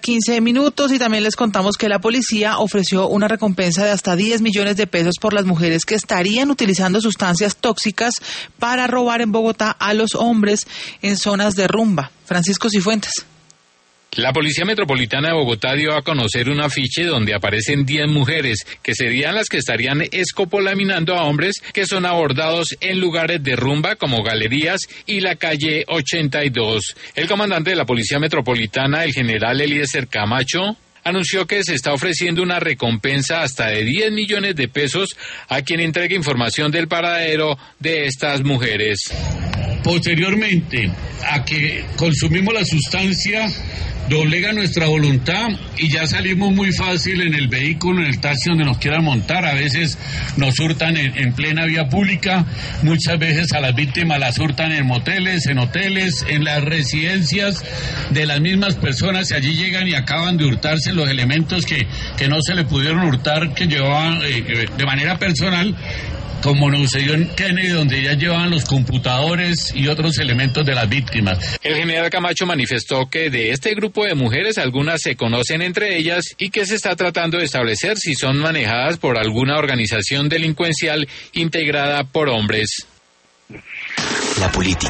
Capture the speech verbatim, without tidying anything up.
quince minutos y también les contamos que la policía ofreció una recompensa de hasta diez millones de pesos por las mujeres que estarían utilizando sustancias tóxicas para robar en Bogotá a los hombres en zonas de rumba. Francisco Cifuentes. La Policía Metropolitana de Bogotá dio a conocer un afiche donde aparecen diez mujeres, que serían las que estarían escopolaminando a hombres que son abordados en lugares de rumba como galerías y la calle ochenta y dos. El comandante de la Policía Metropolitana, el general Eliezer Camacho, anunció que se está ofreciendo una recompensa hasta de diez millones de pesos a quien entregue información del paradero de estas mujeres. Posteriormente a que consumimos la sustancia, doblega nuestra voluntad y ya salimos muy fácil en el vehículo, en el taxi donde nos quieran montar. A veces nos hurtan en, en plena vía pública, muchas veces a las víctimas las hurtan en moteles, en hoteles, en las residencias de las mismas personas, y allí llegan y acaban de hurtarse los elementos que, que no se le pudieron hurtar, que llevaban eh, de manera personal, como nos sucedió en Kennedy, donde ya llevaban los computadores y otros elementos de las víctimas. El general Camacho manifestó que de este grupo de mujeres algunas se conocen entre ellas y que se está tratando de establecer si son manejadas por alguna organización delincuencial integrada por hombres. La política.